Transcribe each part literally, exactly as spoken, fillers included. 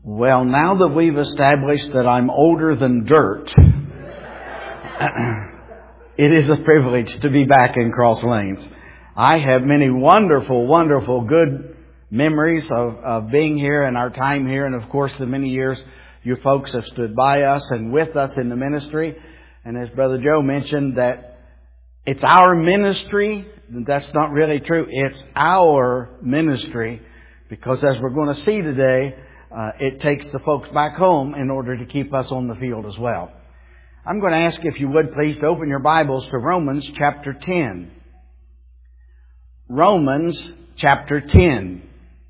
Well, now that we've established that I'm older than dirt, it is a privilege to be back in Cross Lanes. I have many wonderful, wonderful, good memories of, of being here and our time here, and of course the many years you folks have stood by us and with us in the ministry. And as Brother Joe mentioned, that it's our ministry. That's not really true. It's our ministry, because as we're going to see today, uh, it takes the folks back home in order to keep us on the field as well. I'm going to ask if you would please to open your Bibles to Romans chapter ten. Romans chapter ten.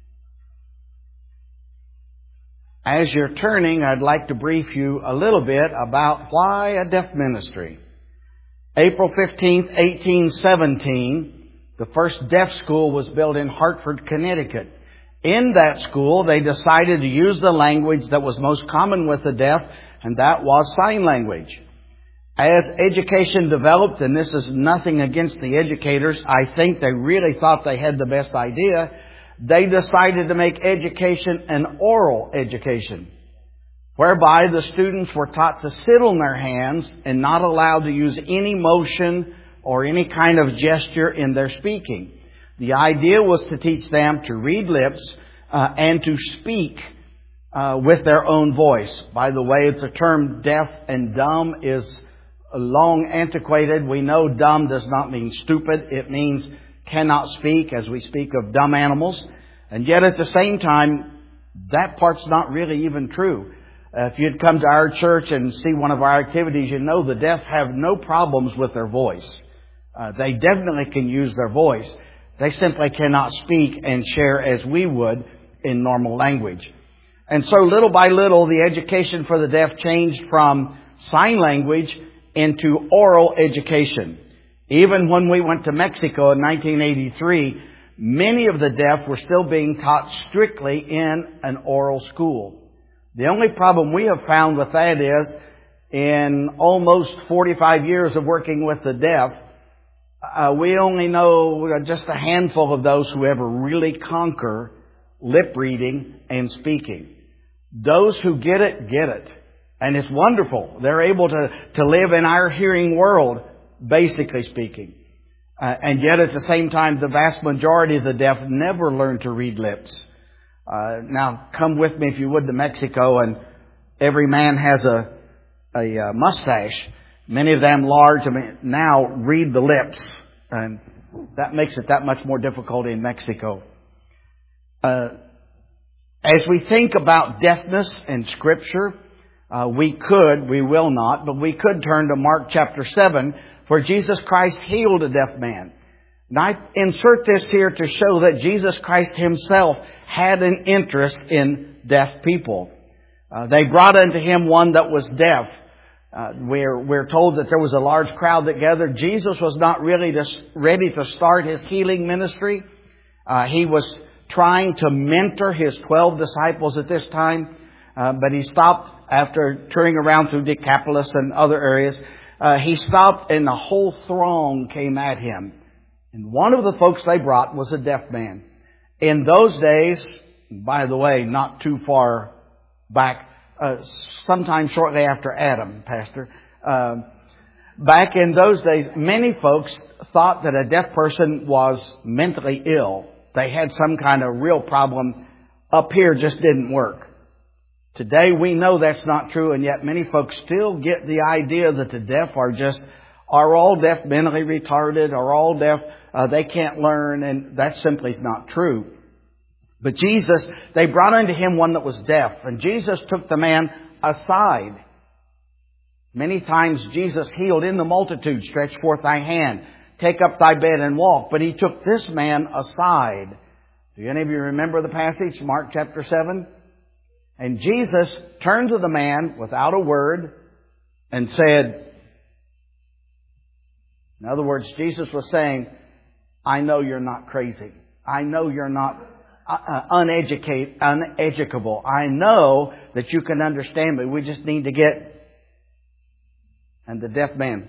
As you're turning, I'd like to brief you a little bit about why a deaf ministry. April fifteenth, eighteen seventeen, the first deaf school was built in Hartford, Connecticut. In that school, they decided to use the language that was most common with the deaf, and that was sign language. As education developed, and this is nothing against the educators, I think they really thought they had the best idea, they decided to make education an oral education, whereby the students were taught to sit on their hands and not allowed to use any motion or any kind of gesture in their speaking. The idea was to teach them to read lips uh, and to speak uh, with their own voice. By the way, the term deaf and dumb is long antiquated. We know dumb does not mean stupid. It means cannot speak, as we speak of dumb animals. And yet at the same time, that part's not really even true. Uh, if you'd come to our church and see one of our activities, you know the deaf have no problems with their voice. Uh, they definitely can use their voice. They simply cannot speak and share as we would in normal language. And so little by little, the education for the deaf changed from sign language into oral education. Even when we went to Mexico in nineteen eighty-three, many of the deaf were still being taught strictly in an oral school. The only problem we have found with that is, in almost forty-five years of working with the deaf, uh, we only know just a handful of those who ever really conquer lip reading and speaking. Those who get it, get it. And it's wonderful. They're able to, to live in our hearing world, basically speaking. Uh, and yet at the same time, the vast majority of the deaf never learn to read lips. Uh, now, come with me, if you would, to Mexico, and every man has a, a, a mustache. Many of them large. I mean, now read the lips, and that makes it that much more difficult in Mexico. Uh, as we think about deafness in Scripture, uh, we could, we will not, but we could turn to Mark chapter seven, where Jesus Christ healed a deaf man. And I insert this here to show that Jesus Christ Himself had an interest in deaf people. Uh, they brought unto Him one that was deaf. Uh, we're, we're told that there was a large crowd that gathered. Jesus was not really just ready to start His healing ministry. Uh, he was trying to mentor His twelve disciples at this time. Uh, but He stopped after touring around through Decapolis and other areas. Uh, he stopped and the whole throng came at Him. And one of the folks they brought was a deaf man. In those days, by the way, not too far back, uh, sometime shortly after Adam, Pastor, uh, back in those days, many folks thought that a deaf person was mentally ill. They had some kind of real problem up here, just didn't work. Today we know that's not true, and yet many folks still get the idea that the deaf are just, are all deaf mentally retarded, are all deaf, uh, they can't learn, and that simply is not true. But Jesus, they brought unto Him one that was deaf, and Jesus took the man aside. Many times Jesus healed in the multitude, stretch forth thy hand, take up thy bed and walk, but He took this man aside. Do any of you remember the passage, Mark chapter seven? And Jesus turned to the man without a word and said, in other words, Jesus was saying, I know you're not crazy. I know you're not uh, uneducated, uneducable. I know that you can understand me. We just need to get... And the deaf man.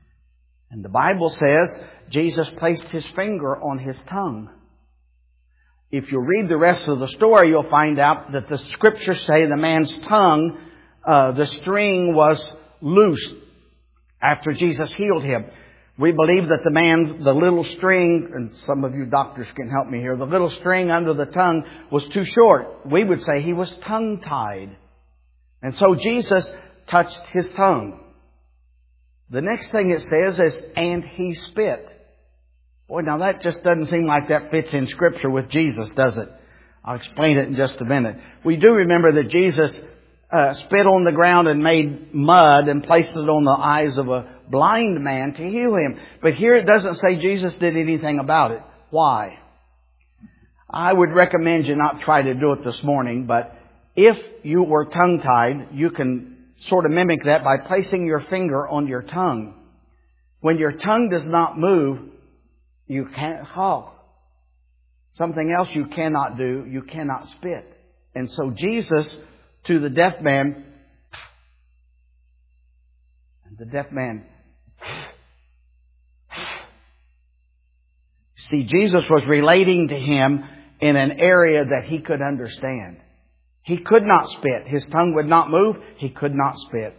And the Bible says Jesus placed His finger on his tongue. If you read the rest of the story, you'll find out that the Scriptures say the man's tongue, uh, the string was loose after Jesus healed him. We believe that the man, the little string, and some of you doctors can help me here, the little string under the tongue was too short. We would say he was tongue-tied. And so Jesus touched his tongue. The next thing it says is, and he spit. Boy, now that just doesn't seem like that fits in Scripture with Jesus, does it? I'll explain it in just a minute. We do remember that Jesus uh, spit on the ground and made mud and placed it on the eyes of a blind man to heal him. But here it doesn't say Jesus did anything about it. Why? I would recommend you not try to do it this morning, but if you were tongue-tied, you can sort of mimic that by placing your finger on your tongue. When your tongue does not move, you can't talk. Something else you cannot do, you cannot spit. And so Jesus, to the deaf man, and the deaf man, see, Jesus was relating to him in an area that he could understand. He could not spit. His tongue would not move. He could not spit.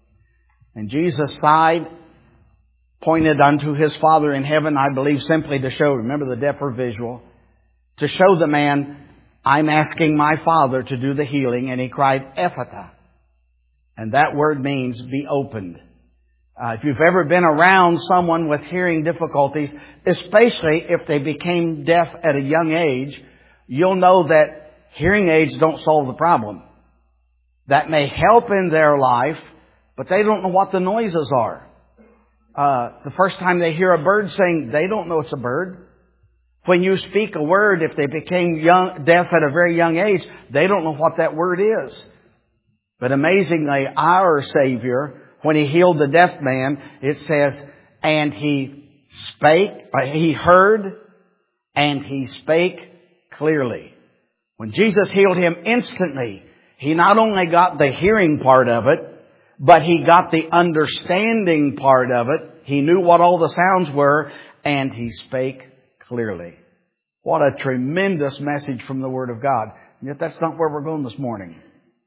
And Jesus sighed, pointed unto his Father in heaven, I believe simply to show, remember the deaf are visual, to show the man, I'm asking my Father to do the healing. And he cried, Ephata. And that word means be opened. Uh, if you've ever been around someone with hearing difficulties, especially if they became deaf at a young age, you'll know that hearing aids don't solve the problem. That may help in their life, but they don't know what the noises are. Uh, the first time they hear a bird sing, they don't know it's a bird. When you speak a word, if they became young, deaf at a very young age, they don't know what that word is. But amazingly, our Savior, when He healed the deaf man, it says, and He spake, He heard, and He spake clearly. When Jesus healed him instantly, He not only got the hearing part of it, but He got the understanding part of it. He knew what all the sounds were, and He spake clearly. What a tremendous message from the Word of God. And yet that's not where we're going this morning.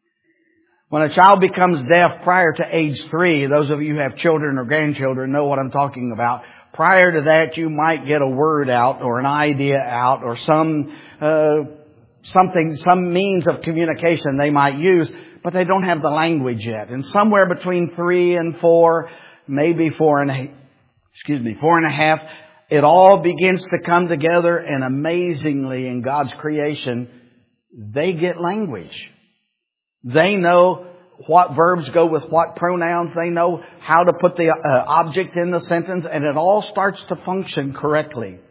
When a child becomes deaf prior to age three, those of you who have children or grandchildren know what I'm talking about. Prior to that, you might get a word out or an idea out or some uh, something, some means of communication they might use, but they don't have the language yet. And somewhere between three and four, maybe four and a, excuse me, four and a half, it all begins to come together, and amazingly in God's creation, they get language. They know what verbs go with what pronouns. They know how to put the uh, object in the sentence, and it all starts to function correctly.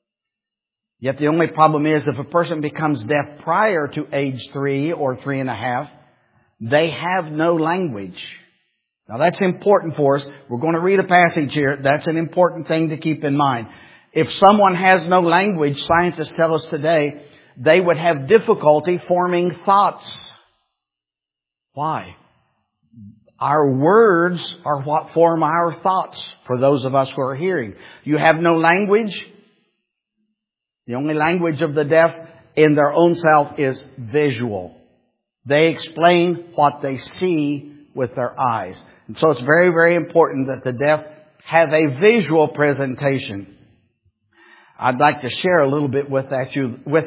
Yet the only problem is if a person becomes deaf prior to age three or three and a half, they have no language. Now that's important for us. We're going to read a passage here. That's an important thing to keep in mind. If someone has no language, scientists tell us today, they would have difficulty forming thoughts. Why? Our words are what form our thoughts for those of us who are hearing. You have no language. The only language of the deaf in their own self is visual. They explain what they see with their eyes. And so it's very, very important that the deaf have a visual presentation. I'd like to share a little bit with that you with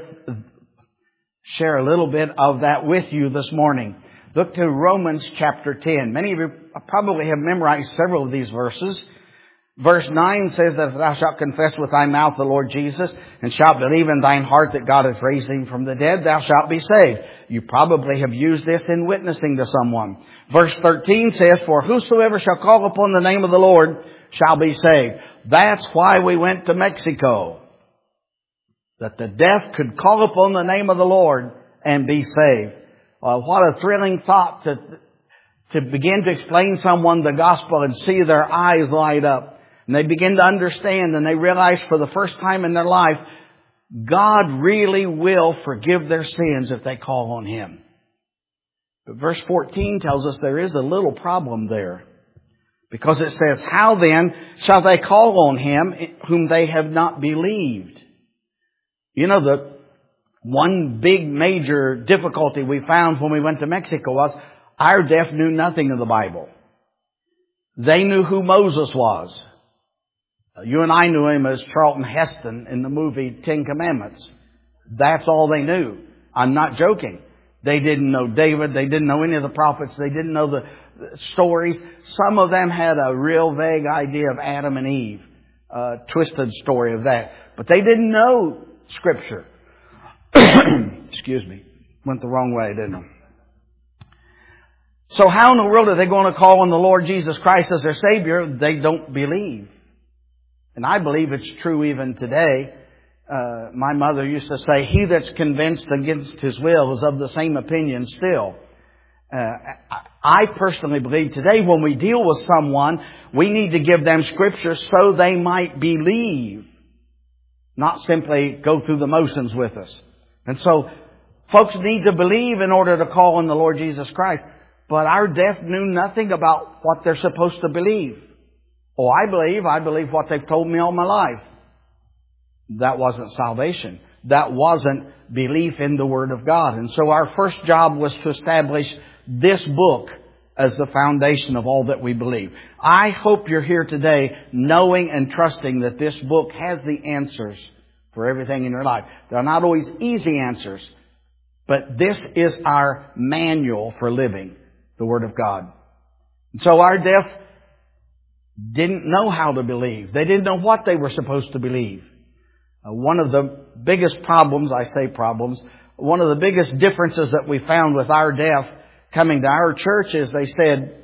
share a little bit of that with you this morning. Look to Romans chapter ten. Many of you probably have memorized several of these verses. Verse nine says that if thou shalt confess with thy mouth the Lord Jesus, and shalt believe in thine heart that God hath raised him from the dead, thou shalt be saved. You probably have used this in witnessing to someone. Verse thirteen says, for whosoever shall call upon the name of the Lord shall be saved. That's why we went to Mexico. That the deaf could call upon the name of the Lord and be saved. Uh, what a thrilling thought to, to begin to explain someone the gospel and see their eyes light up. And they begin to understand, and they realize for the first time in their life, God really will forgive their sins if they call on Him. But verse fourteen tells us there is a little problem there. Because it says, how then shall they call on Him whom they have not believed? You know, the One big major difficulty we found when we went to Mexico was our deaf knew nothing of the Bible. They knew who Moses was. You and I knew him as Charlton Heston in the movie Ten Commandments. That's all they knew. I'm not joking. They didn't know David. They didn't know any of the prophets. They didn't know the stories. Some of them had a real vague idea of Adam and Eve. A twisted story of that. But they didn't know Scripture. Excuse me. Went the wrong way, didn't I? So how in the world are they going to call on the Lord Jesus Christ as their Savior? They don't believe. And I believe it's true even today. Uh, my mother used to say, he that's convinced against his will is of the same opinion still. Uh, I personally believe today when we deal with someone, we need to give them Scripture so they might believe, not simply go through the motions with us. And so folks need to believe in order to call on the Lord Jesus Christ. But our deaf knew nothing about what they're supposed to believe. Oh, I believe, I believe what they've told me all my life. That wasn't salvation. That wasn't belief in the Word of God. And so our first job was to establish this book as the foundation of all that we believe. I hope you're here today knowing and trusting that this book has the answers for everything in your life. They're not always easy answers, but this is our manual for living the Word of God. And so our deaf didn't know how to believe. They didn't know what they were supposed to believe. Uh, one of the biggest problems, I say problems, one of the biggest differences that we found with our deaf coming to our church is they said,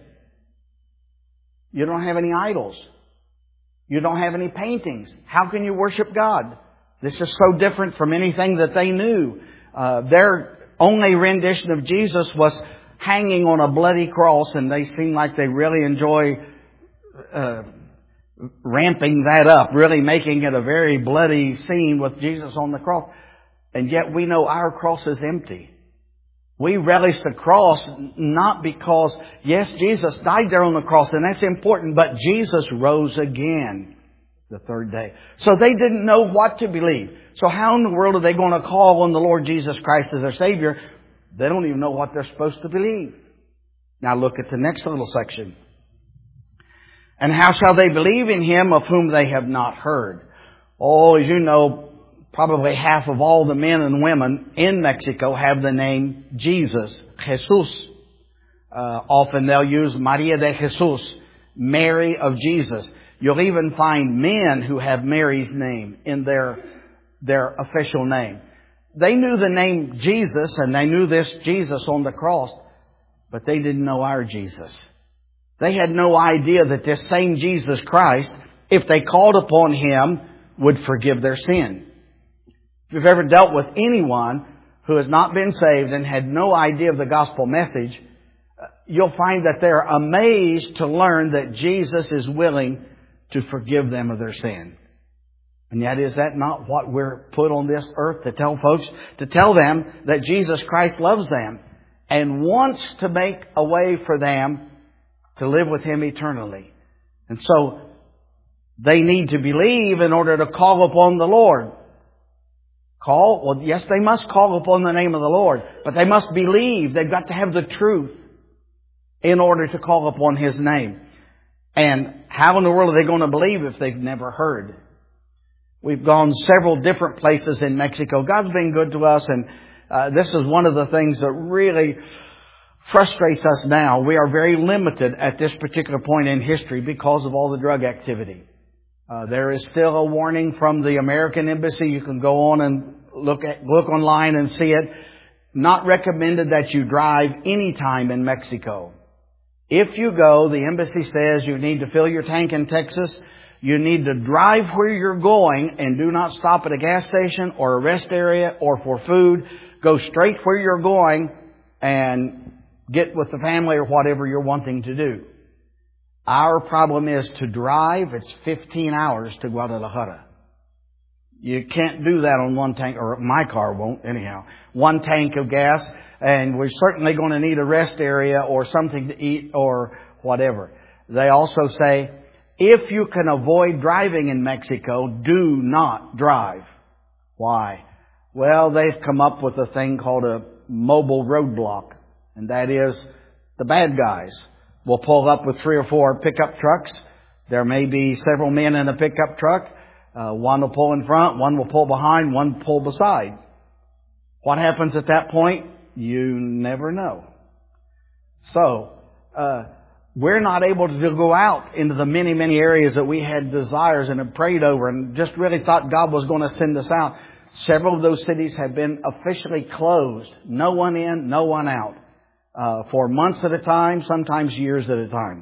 you don't have any idols. You don't have any paintings. How can you worship God? This is so different from anything that they knew. Uh, their only rendition of Jesus was hanging on a bloody cross, and they seem like they really enjoy uh, ramping that up, really making it a very bloody scene with Jesus on the cross. And yet we know our cross is empty. We relish the cross not because, yes, Jesus died there on the cross, and that's important, but Jesus rose again the third day. So they didn't know what to believe. So how in the world are they going to call on the Lord Jesus Christ as their Savior? They don't even know what they're supposed to believe. Now look at the next little section. And how shall they believe in Him of whom they have not heard? Oh, as you know, probably half of all the men and women in Mexico have the name Jesus, Jesus. Uh, often they'll use Maria de Jesus, Mary of Jesus. You'll even find men who have Mary's name in their, their official name. They knew the name Jesus, and they knew this Jesus on the cross, but they didn't know our Jesus. They had no idea that this same Jesus Christ, if they called upon Him, would forgive their sin. If you've ever dealt with anyone who has not been saved and had no idea of the gospel message, you'll find that they're amazed to learn that Jesus is willing to forgive them of their sin. And yet, is that not what we're put on this earth to tell folks? To tell them that Jesus Christ loves them and wants to make a way for them to live with Him eternally. And so, they need to believe in order to call upon the Lord. Call? Well, yes, they must call upon the name of the Lord. But they must believe. They've got to have the truth in order to call upon His name. And how in the world are they going to believe if they've never heard? We've gone several different places in Mexico. God's been good to us, and uh, this is one of the things that really frustrates us now. We are very limited at this particular point in history because of all the drug activity. Uh, there is still a warning from the American Embassy. You can go on and look at, look online and see it. Not recommended that you drive any time in Mexico. If you go, the embassy says you need to fill your tank in Texas. You need to drive where you're going and do not stop at a gas station or a rest area or for food. Go straight where you're going and get with the family or whatever you're wanting to do. Our problem is to drive. It's fifteen hours to Guadalajara. You can't do that on one tank, or my car won't anyhow. One tank of gas, and we're certainly going to need a rest area or something to eat or whatever. They also say, if you can avoid driving in Mexico, do not drive. Why? Well, they've come up with a thing called a mobile roadblock. And that is the bad guys will pull up with three or four pickup trucks. There may be several men in a pickup truck. Uh, one will pull in front, one will pull behind, one will pull beside. What happens at that point? You never know. So, uh, we're not able to go out into the many, many areas that we had desires and had prayed over and just really thought God was going to send us out. Several of those cities have been officially closed. No one in, no one out. Uh, for months at a time, sometimes years at a time.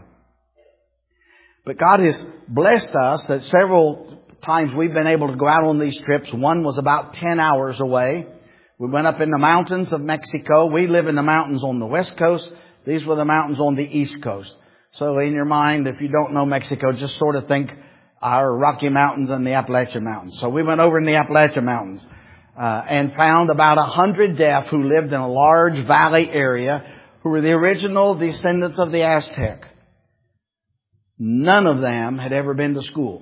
But God has blessed us that several times we've been able to go out on these trips. One was about ten hours away. We went up in the mountains of Mexico. We live in the mountains on the west coast. These were the mountains on the east coast. So in your mind, if you don't know Mexico, just sort of think our Rocky Mountains and the Appalachian Mountains. So we went over in the Appalachian Mountains uh, and found about a hundred deaf who lived in a large valley area who were the original descendants of the Aztec. None of them had ever been to school.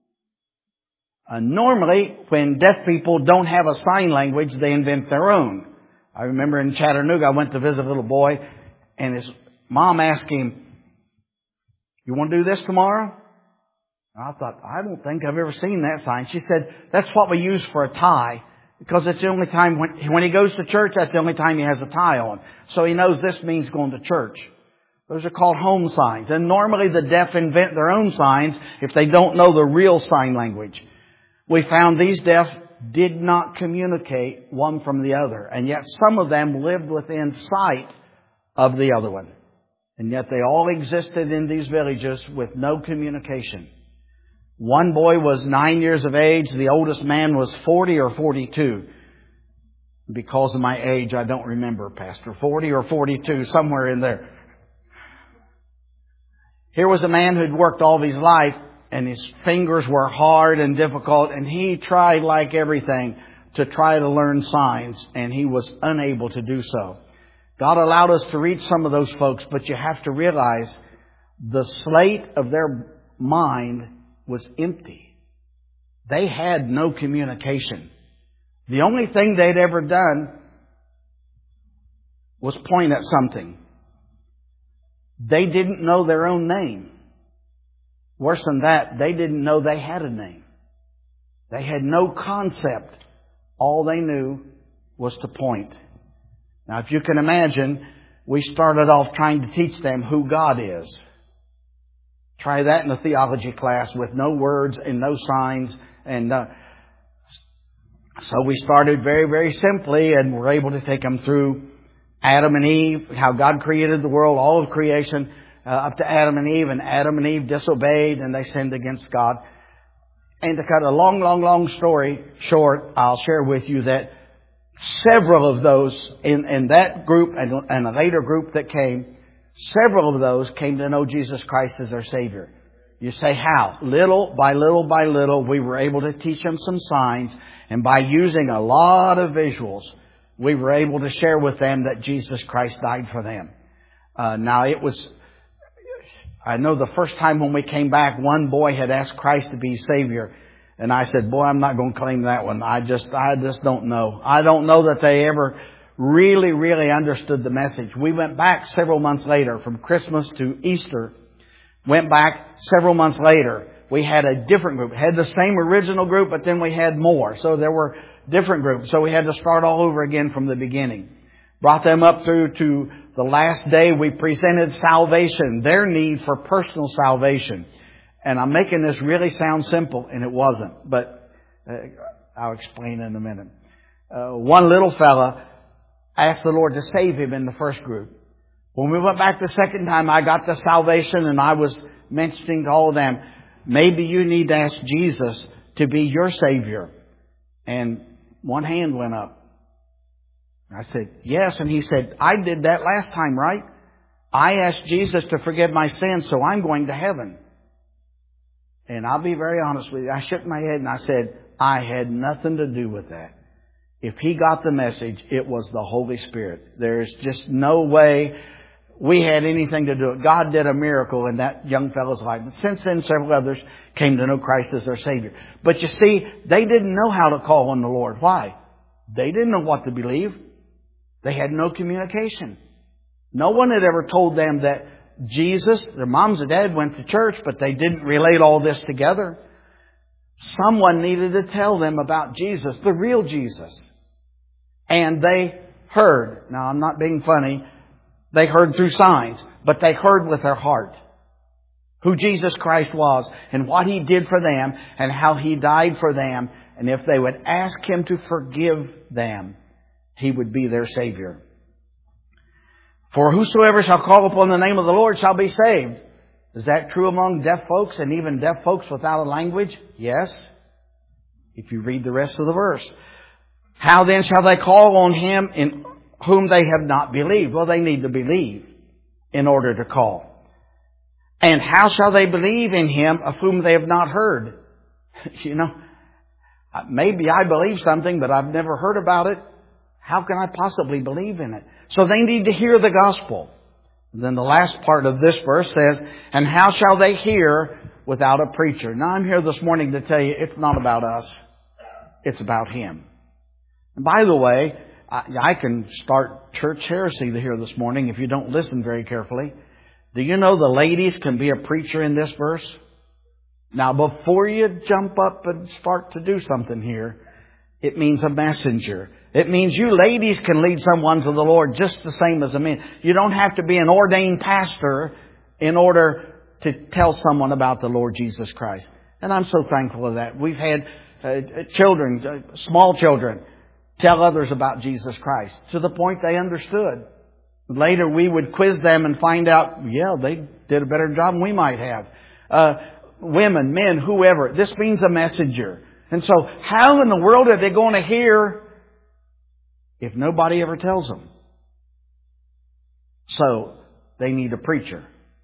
Uh, normally, when deaf people don't have a sign language, they invent their own. I remember in Chattanooga, I went to visit a little boy, and his mom asked him, "You want to do this tomorrow?" And I thought, I don't think I've ever seen that sign. She said, "That's what we use for a tie, because it's the only time when, when he goes to church, that's the only time he has a tie on. So he knows this means going to church." Those are called home signs. And normally the deaf invent their own signs if they don't know the real sign language. We found these deaf did not communicate one from the other. And yet some of them lived within sight of the other one. And yet they all existed in these villages with no communication. One boy was nine years of age. The oldest man was forty or forty-two. Because of my age, I don't remember, Pastor. forty or forty-two, somewhere in there. Here was a man who'd worked all of his life, and his fingers were hard and difficult, and he tried, like everything, to try to learn signs, and he was unable to do so. God allowed us to reach some of those folks, but you have to realize the slate of their mind was empty. They had no communication. The only thing they'd ever done was point at something. They didn't know their own name. Worse than that, they didn't know they had a name. They had no concept. All they knew was to point. Now, if you can imagine, we started off trying to teach them who God is. Try that in a theology class with no words and no signs. And uh, so we started very, very simply, and were able to take them through Adam and Eve, how God created the world, all of creation, uh, up to Adam and Eve. And Adam and Eve disobeyed, and they sinned against God. And to cut a long, long, long story short, I'll share with you that several of those in, in that group and, and a later group that came, several of those came to know Jesus Christ as their Savior. You say, how? Little by little by little, we were able to teach them some signs. And by using a lot of visuals, we were able to share with them that Jesus Christ died for them. Uh, now it was, I know the first time when we came back, one boy had asked Christ to be Savior. And I said, boy, I'm not going to claim that one. I just, I just don't know. I don't know that they ever really, really understood the message. We went back several months later, from Christmas to Easter. Went back several months later. We had a different group. Had the same original group, but then we had more. So there were different groups. So we had to start all over again from the beginning. Brought them up through to the last day. We presented salvation, their need for personal salvation. And I'm making this really sound simple, and it wasn't. But uh, I'll explain in a minute. Uh, one little fella asked the Lord to save him in the first group. When we went back the second time, I got the salvation, and I was mentioning to all of them, maybe you need to ask Jesus to be your Savior. And one hand went up. I said, yes. And he said, I did that last time, right? I asked Jesus to forgive my sins, so I'm going to heaven. And I'll be very honest with you. I shook my head and I said, I had nothing to do with that. If he got the message, it was the Holy Spirit. There's just no way we had anything to do with it. God did a miracle in that young fellow's life. But since then, several others came to know Christ as their Savior. But you see, they didn't know how to call on the Lord. Why? They didn't know what to believe. They had no communication. No one had ever told them that Jesus, their moms and dad went to church, but they didn't relate all this together. Someone needed to tell them about Jesus, the real Jesus. And they heard. Now, I'm not being funny. They heard through signs, but they heard with their heart who Jesus Christ was and what He did for them and how He died for them. And if they would ask Him to forgive them, He would be their Savior. For whosoever shall call upon the name of the Lord shall be saved. Is that true among deaf folks and even deaf folks without a language? Yes. If you read the rest of the verse. How then shall they call on Him in whom they have not believed? Well, they need to believe in order to call. And how shall they believe in Him of whom they have not heard? You know, maybe I believe something, but I've never heard about it. How can I possibly believe in it? So they need to hear the gospel. And then the last part of this verse says, and how shall they hear without a preacher? Now I'm here this morning to tell you it's not about us. It's about Him. And by the way, I, I can start church heresy here this morning if you don't listen very carefully. Do you know the ladies can be a preacher in this verse? Now before you jump up and start to do something here, it means a messenger. It means you ladies can lead someone to the Lord just the same as a man. You don't have to be an ordained pastor in order to tell someone about the Lord Jesus Christ. And I'm so thankful for that. We've had uh, children, uh, small children, tell others about Jesus Christ to the point they understood. Later we would quiz them and find out, yeah, they did a better job than we might have. Uh, women, men, whoever. This means a messenger. And so how in the world are they going to hear if nobody ever tells them? So they need a preacher.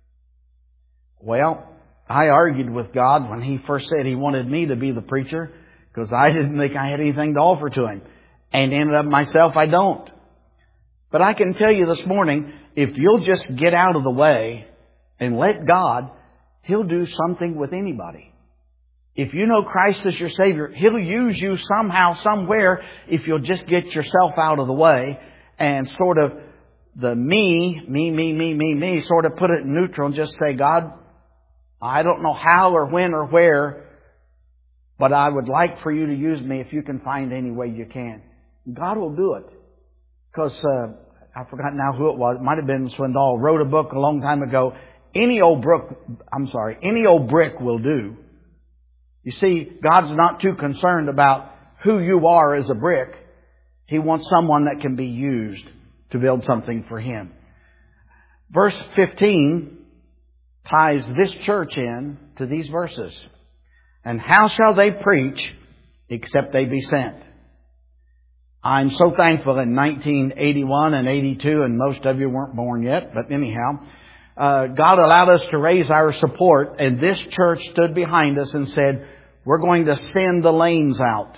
Well, I argued with God when He first said He wanted me to be the preacher because I didn't think I had anything to offer to Him. And ended up myself, I don't. But I can tell you this morning, if you'll just get out of the way and let God, He'll do something with anybody. If you know Christ as your Savior, He'll use you somehow, somewhere, if you'll just get yourself out of the way and sort of the me, me, me, me, me, me, sort of put it in neutral and just say, God, I don't know how or when or where, but I would like for You to use me if You can find any way You can. God will do it. Because uh, I forgot now who it was. It might have been Swindoll. Wrote a book a long time ago. Any old brook, I'm sorry, any old brick will do. You see, God's not too concerned about who you are as a brick. He wants someone that can be used to build something for Him. Verse fifteen ties this church in to these verses. And how shall they preach except they be sent? I'm so thankful in nineteen eighty-one and eighty-two, and most of you weren't born yet, but anyhow, uh, God allowed us to raise our support, and this church stood behind us and said, we're going to send the lames out.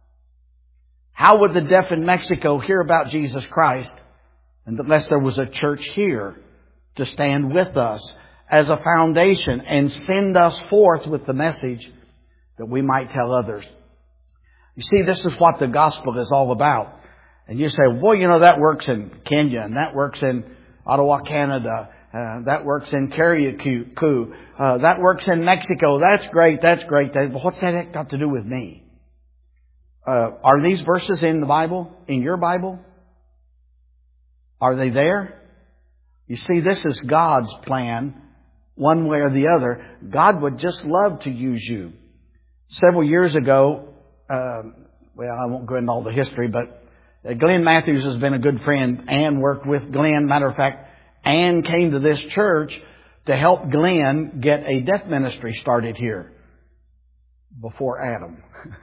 How would the deaf in Mexico hear about Jesus Christ unless there was a church here to stand with us as a foundation and send us forth with the message that we might tell others? You see, this is what the gospel is all about. And you say, well, you know, that works in Kenya, and that works in Ottawa, Canada, uh, that works in Carriacou, uh, that works in Mexico. That's great, that's great. What's that got to do with me? Uh, are these verses in the Bible, in your Bible? Are they there? You see, this is God's plan, one way or the other. God would just love to use you. Several years ago, Uh, well, I won't go into all the history, but Glenn Matthews has been a good friend. Ann worked with Glenn. Matter of fact, Ann came to this church to help Glenn get a deaf ministry started here before Adam.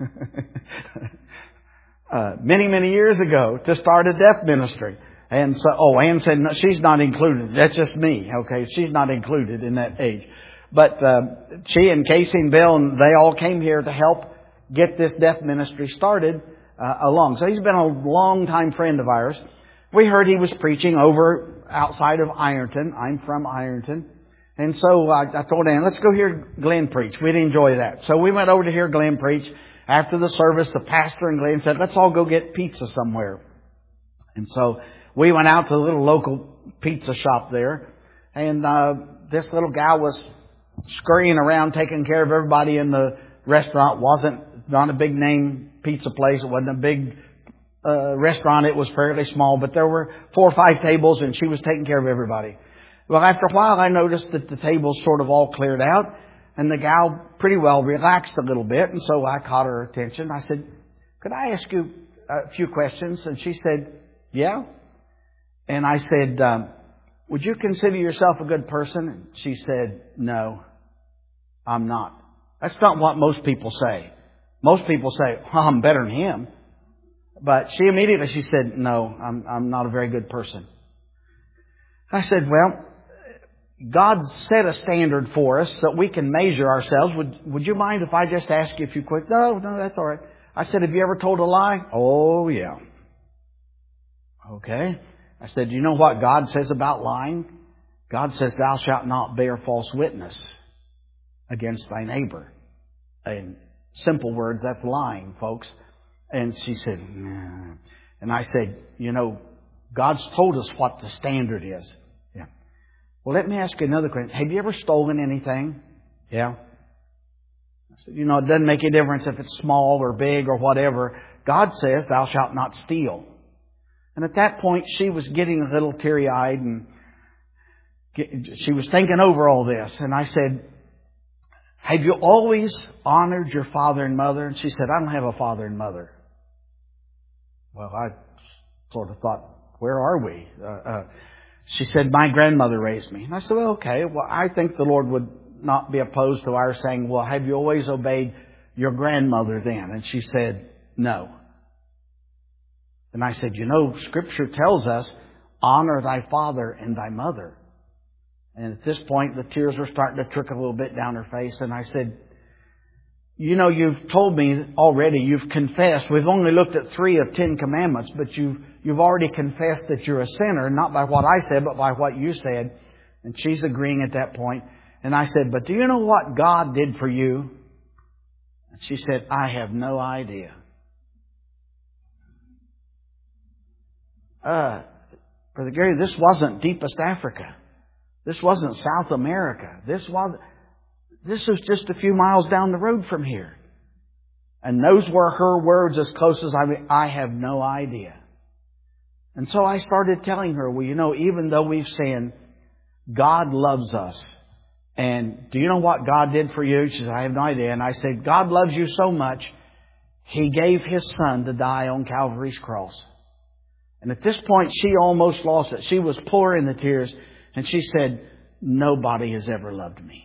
uh, many, many years ago to start a deaf ministry. And so, oh, Ann said, no, she's not included. That's just me. Okay. She's not included in that age. But, uh, she and Casey and Bill, and they all came here to help get this deaf ministry started uh, along. So he's been a long time friend of ours. We heard he was preaching over outside of Ironton. I'm from Ironton. And so I, I told Ann, let's go hear Glenn preach. We'd enjoy that. So we went over to hear Glenn preach. after the service, the pastor and Glenn said, let's all go get pizza somewhere. And so we went out to the little local pizza shop there. And uh, this little gal was scurrying around taking care of everybody in the restaurant. Wasn't not a big name pizza place. It wasn't a big uh, restaurant. It was fairly small. But there were four or five tables and she was taking care of everybody. Well, after a while, I noticed that the tables sort of all cleared out. And the gal pretty well relaxed a little bit. And so I caught her attention. I said, could I ask you a few questions? And she said, yeah. And I said, um, would you consider yourself a good person? And she said, no, I'm not. That's not what most people say. Most people say, well, I'm better than him. But she immediately, she said, no, I'm, I'm not a very good person. I said, well, God set a standard for us so we can measure ourselves. Would, would you mind if I just ask you a few quick? No, no, that's all right. I said, have you ever told a lie? Oh, yeah. Okay. I said, do you know what God says about lying? God says, thou shalt not bear false witness against thy neighbor. In simple words, that's lying, folks. And she said, nah. And I said, you know, God's told us what the standard is. Yeah. Well, let me ask you another question. Have you ever stolen anything? Yeah. I said, you know, it doesn't make a difference if it's small or big or whatever. God says, thou shalt not steal. And at that point, she was getting a little teary-eyed and she was thinking over all this. And I said, have you always honored your father and mother? And she said, I don't have a father and mother. Well, I sort of thought, where are we? Uh, uh, she said, my grandmother raised me. And I said, well, okay. Well, I think the Lord would not be opposed to our saying, well, have you always obeyed your grandmother then? And she said, no. And I said, you know, Scripture tells us, honor thy father and thy mother. And at this point, the tears were starting to trickle a little bit down her face. And I said, you know, you've told me already, you've confessed. We've only looked at three of Ten Commandments, but you've, you've already confessed that you're a sinner, not by what I said, but by what you said. And she's agreeing at that point. And I said, but do you know what God did for you? And she said, I have no idea. Uh, Brother Gary, this wasn't deepest Africa. This wasn't South America. This was, this was just a few miles down the road from here. And those were her words as close as I mean, I have no idea. And so I started telling her, well, you know, even though we've sinned, God loves us. And do you know what God did for you? She said, I have no idea. And I said, God loves you so much, He gave His Son to die on Calvary's cross. And at this point, she almost lost it. She was pouring the tears. And she said, nobody has ever loved me.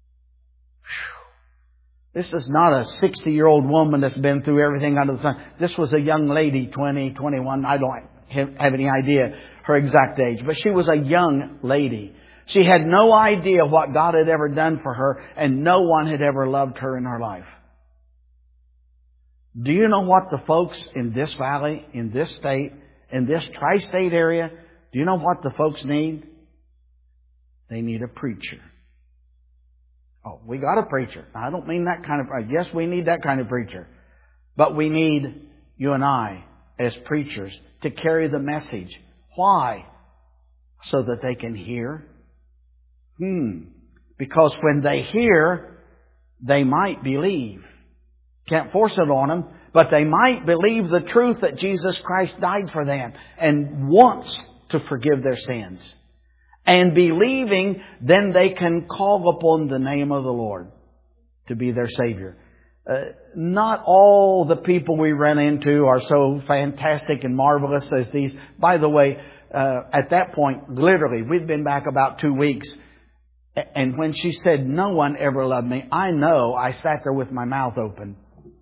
Whew. This is not a sixty-year-old woman that's been through everything under the sun. This was a young lady, twenty, twenty-one. I don't have any idea her exact age. But she was a young lady. She had no idea what God had ever done for her. And no one had ever loved her in her life. Do you know what the folks in this valley, in this state, in this tri-state area, do you know what the folks need? They need a preacher. Oh, we got a preacher. I don't mean that kind of, yes, we need that kind of preacher. But we need you and I as preachers to carry the message. Why? So that they can hear. Hmm. Because when they hear, they might believe. Can't force it on them. But they might believe the truth that Jesus Christ died for them and wants to forgive their sins. And believing, then they can call upon the name of the Lord to be their Savior. Uh, not all the people we run into are so fantastic and marvelous as these. By the way, uh, at that point, literally, we'd been back about two weeks. And when she said, no one ever loved me, I know I sat there with my mouth open.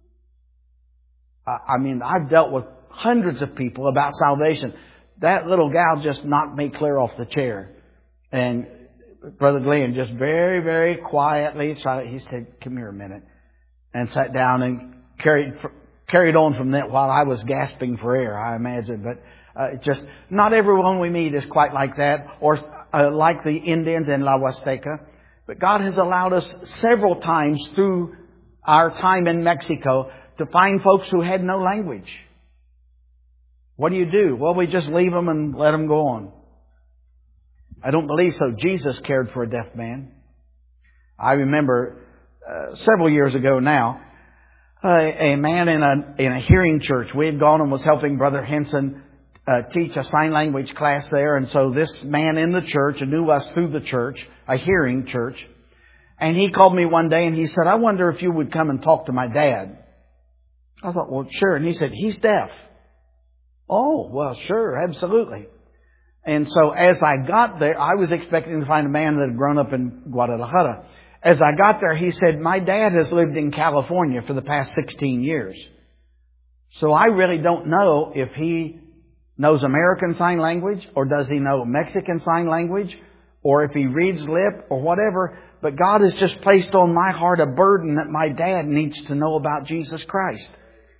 I mean, I've dealt with hundreds of people about salvation. That little gal just knocked me clear off the chair. And Brother Glenn just very, very quietly, he said, come here a minute. And sat down and carried carried on from that while I was gasping for air, I imagine. But uh, just not everyone we meet is quite like that, or uh, like the Indians in La Huasteca. But God has allowed us several times through our time in Mexico to find folks who had no language. What do you do? Well, we just leave them and let them go on. I don't believe so. Jesus cared for a deaf man. I remember uh, several years ago now, uh, a man in a in a hearing church. We had gone and was helping Brother Henson uh, teach a sign language class there. And so this man in the church, and knew us through the church, a hearing church, and he called me one day and he said, I wonder if you would come and talk to my dad. I thought, well, sure. And he said, he's deaf. Oh, well, sure, absolutely. And so as I got there, I was expecting to find a man that had grown up in Guadalajara. As I got there, he said, my dad has lived in California for the past sixteen years. So I really don't know if he knows American Sign Language, or does he know Mexican Sign Language, or if he reads lip or whatever. But God has just placed on my heart a burden that my dad needs to know about Jesus Christ.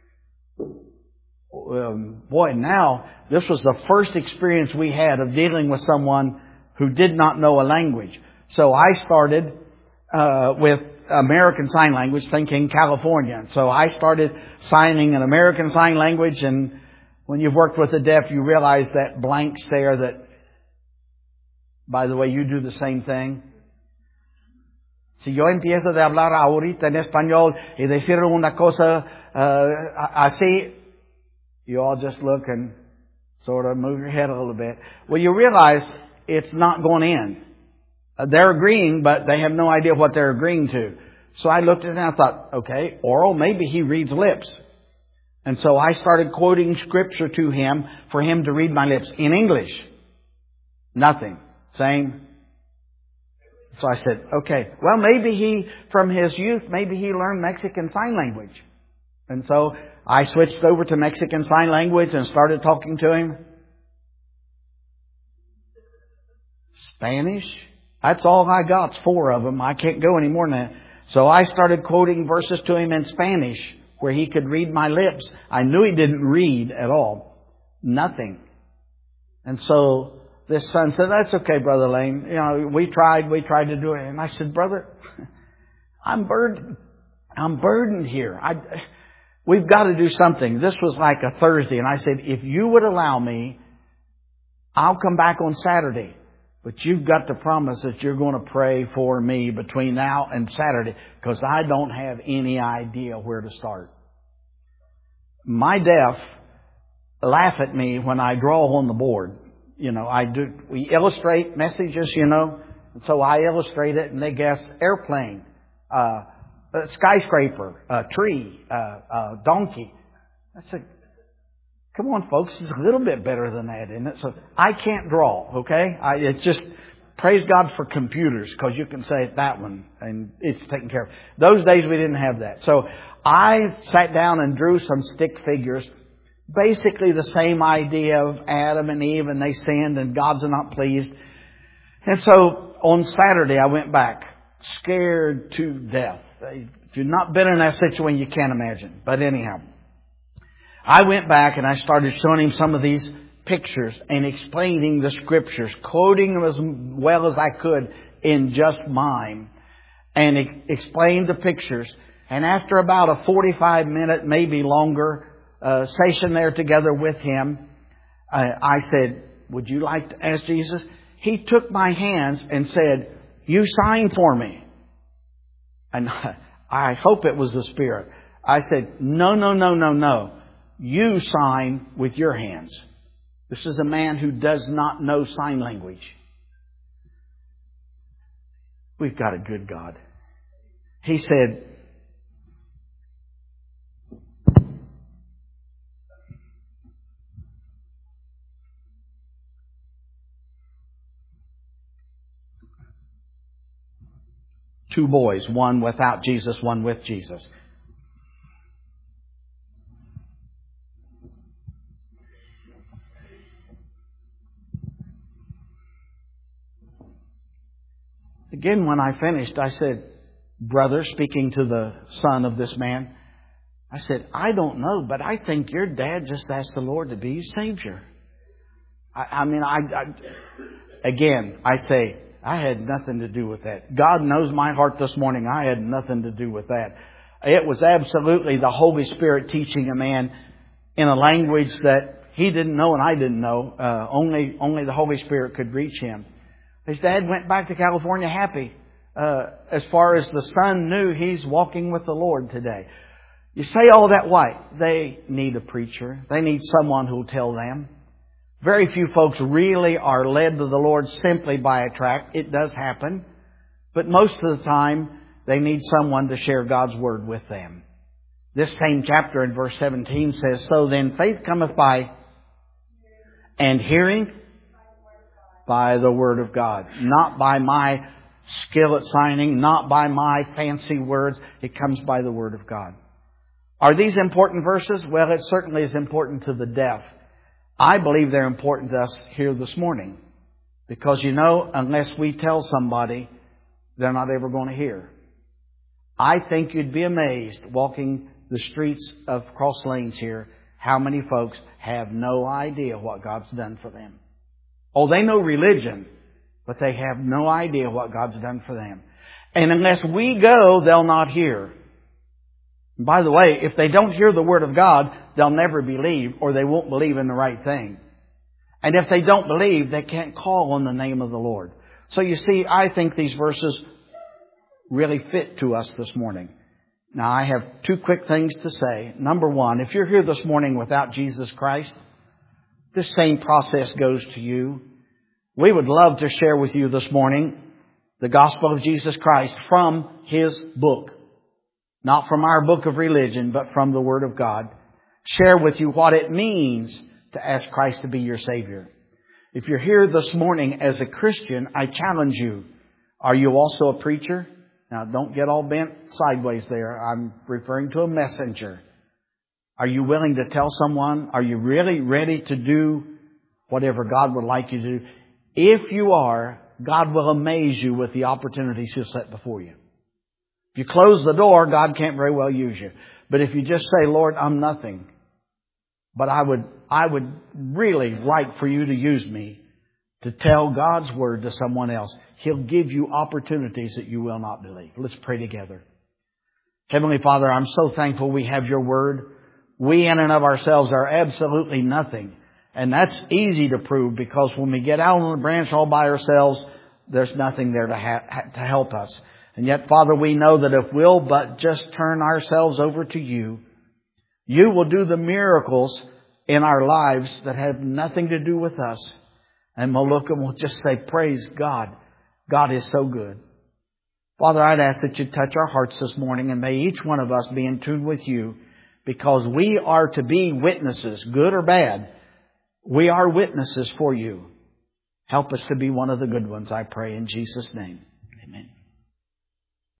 Um, boy, now, this was the first experience we had of dealing with someone who did not know a language. So I started uh, with American Sign Language, thinking California. So I started signing in American Sign Language, and when you've worked with the deaf, you realize that blank stare that, by the way, you do the same thing. Si yo empiezo de hablar ahorita en español y decir una cosa uh, así, you all just look and sort of move your head a little bit. Well, you realize it's not going in. Uh, they're agreeing, but they have no idea what they're agreeing to. So I looked at it and I thought, okay, oral, maybe he reads lips. And so I started quoting Scripture to him for him to read my lips in English. Nothing. Same. So I said, okay, well, maybe he, from his youth, maybe he learned Mexican Sign Language. And so I switched over to Mexican Sign Language and started talking to him. Spanish? That's all I got. It's four of them. I can't go any more than that. So I started quoting verses to him in Spanish where he could read my lips. I knew he didn't read at all. Nothing. And so this son said, that's okay, Brother Lane. You know, we tried, we tried to do it. And I said, brother, I'm burdened. I'm burdened here. I... We've got to do something. This was like a Thursday. And I said, if you would allow me, I'll come back on Saturday. But you've got to promise that you're going to pray for me between now and Saturday, because I don't have any idea where to start. My deaf laugh at me when I draw on the board. You know, I do. We illustrate messages, you know. And so I illustrate it and they guess airplane, uh, A skyscraper, a tree, a, a donkey. I said, come on, folks, it's a little bit better than that, isn't it? So I can't draw, okay? I, it's just, praise God for computers, because you can say that one and it's taken care of. Those days we didn't have that. So I sat down and drew some stick figures. Basically the same idea of Adam and Eve, and they sinned and God's not pleased. And so on Saturday I went back, scared to death. If you've not been in that situation, you can't imagine. But anyhow, I went back and I started showing him some of these pictures and explaining the Scriptures, quoting them as well as I could in just mime, and e- explained the pictures. And after about a forty-five minute, maybe longer, uh, session there together with him, uh, I said, would you like to ask Jesus? He took my hands and said, you sign for me. And I hope it was the Spirit. I said, no, no, no, no, no. You sign with your hands. This is a man who does not know sign language. We've got a good God. He said, two boys, one without Jesus, one with Jesus. Again, when I finished, I said, brother, speaking to the son of this man, I said, I don't know, but I think your dad just asked the Lord to be his Savior. I, I mean, I, I again, I say, I had nothing to do with that. God knows my heart this morning. I had nothing to do with that. It was absolutely the Holy Spirit teaching a man in a language that he didn't know and I didn't know. Uh, only, only the Holy Spirit could reach him. His dad went back to California happy. Uh, as far as the son knew, he's walking with the Lord today. You say all that why? They need a preacher. They need someone who'll tell them. Very few folks really are led to the Lord simply by a tract. It does happen. But most of the time, they need someone to share God's Word with them. This same chapter in verse seventeen says, So then faith cometh by, and hearing by the Word of God. Not by my skill at signing, not by my fancy words. It comes by the Word of God. Are these important verses? Well, it certainly is important to the deaf. I believe they're important to us here this morning. Because, you know, unless we tell somebody, they're not ever going to hear. I think you'd be amazed walking the streets of Cross Lanes here, how many folks have no idea what God's done for them. Oh, they know religion, but they have no idea what God's done for them. And unless we go, they'll not hear. By the way, if they don't hear the Word of God, they'll never believe, or they won't believe in the right thing. And if they don't believe, they can't call on the name of the Lord. So you see, I think these verses really fit to us this morning. Now, I have two quick things to say. Number one, if you're here this morning without Jesus Christ, this same process goes to you. We would love to share with you this morning the gospel of Jesus Christ from His book. Not from our book of religion, but from the Word of God. Share with you what it means to ask Christ to be your Savior. If you're here this morning as a Christian, I challenge you. Are you also a preacher? Now, don't get all bent sideways there. I'm referring to a messenger. Are you willing to tell someone? Are you really ready to do whatever God would like you to do? If you are, God will amaze you with the opportunities He'll set before you. If you close the door, God can't very well use you. But if you just say, Lord, I'm nothing, but I would, I would really like for you to use me to tell God's Word to someone else, He'll give you opportunities that you will not believe. Let's pray together. Heavenly Father, I'm so thankful we have Your Word. We in and of ourselves are absolutely nothing. And that's easy to prove, because when we get out on the branch all by ourselves, there's nothing there to, ha- to help us. And yet, Father, we know that if we'll but just turn ourselves over to You, You will do the miracles in our lives that have nothing to do with us. And we'll look and we'll just say, praise God. God is so good. Father, I'd ask that You touch our hearts this morning, and may each one of us be in tune with You, because we are to be witnesses, good or bad. We are witnesses for You. Help us to be one of the good ones, I pray in Jesus' name. Amen.